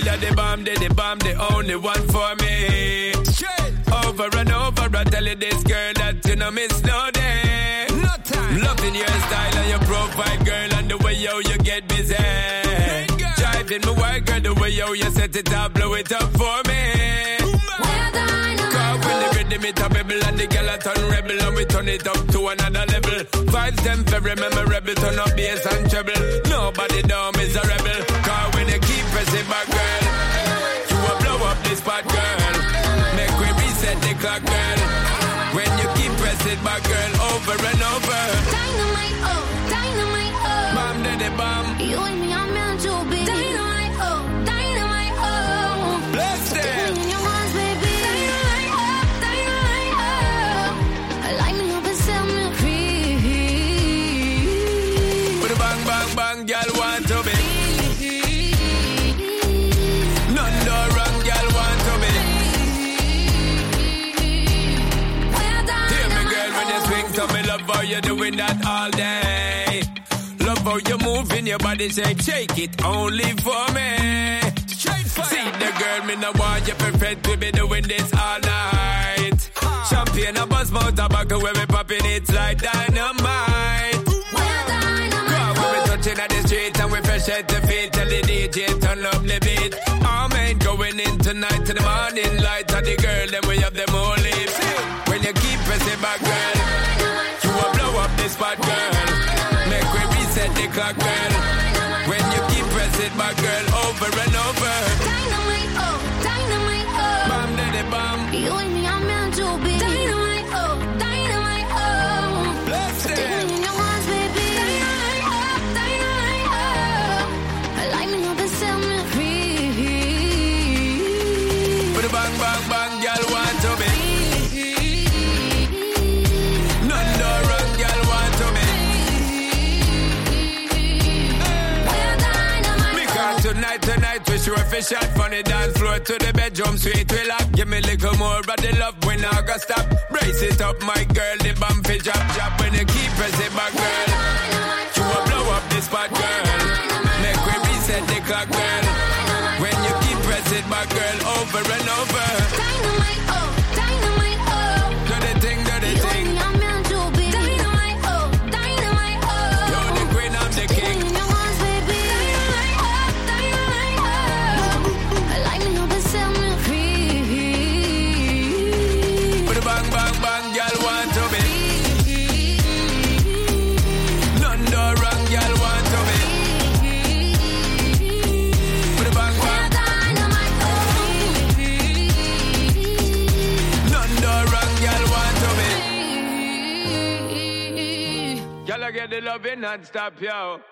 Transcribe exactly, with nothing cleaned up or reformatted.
you're the bomb, the, the bomb, the only one for me. Straight. Over and over, I tell you this girl that you know miss no day. No time. Loving your style and your profile, girl, and the way yo you get busy. Hey, driving my work, girl, the way yo you set it up, blow it up for me. Cause when the rhythm it a bubble and the girl a turn rebel and we turn it up to another level. Vibes them very memorable, turn up bass and treble. Nobody down is a rebel. Cause when you keep pressing back, girl, you will blow up this spot, girl. Make we reset the clock, girl. When you keep pressing back, girl, over and over. Dynamite, oh, dynamite, oh. Bomb, daddy, bomb. You and me are meant to be. Dynamite, oh, dynamite, oh. Bless them. Stick me in your arms, baby. Dynamite, oh, dynamite, oh. Light me up and set me free. With a bang, bang, bang, girl want to be. None no wrong, girl want to be. Hear me, girl, when you swing to me, love how you doing that all day. Love how you moving your body, shake, shake it only for me. Straight fire. See the girl, me no want you perfect, we be doing this all night. Champagne, a buzz, mouth, tobacco, where we popping it like dynamite. Touching at the street and we fresh at the feet. Tell the D J turn up the beat. All men going in tonight to the morning light. And the girl then we have them all lips. When you keep pressing back, girl, you will blow up this spot, girl. Make we reset the clock, girl. When you keep pressing back, girl, over and over. Dynamite, oh, dynamite, oh. Bomb, daddy, bomb. You and me are meant to be. Dynamite, oh, dynamite, oh. Bless them. Stick me in your arms, baby. Bang, bang, bang, girl want to be. None no wrong, girl want to be. Because tonight, tonight, we sure fish shot from the dance floor to the bedroom sweet. We lock, give me a little more of the love when I got stop. Brace it up, my girl, the bump fi drop, drop. When you keep pressing back, girl, you will blow up this spot, girl. Make we reset the clock, girl. When you keep pressing back, girl, over and over. Dynamite, oh, dynamite, oh. Do the thing, do the You thing. and me are meant to be. Dynamite, oh, dynamite, oh. You're the queen, I'm the king. In your arms, baby. Dynamite, oh, dynamite, oh. Light me up and set me free. With a bang, bang, bang, girl want to be. None no wrong, girl want to be. With a bang, bang. Y'all get the love in non-stop, yo.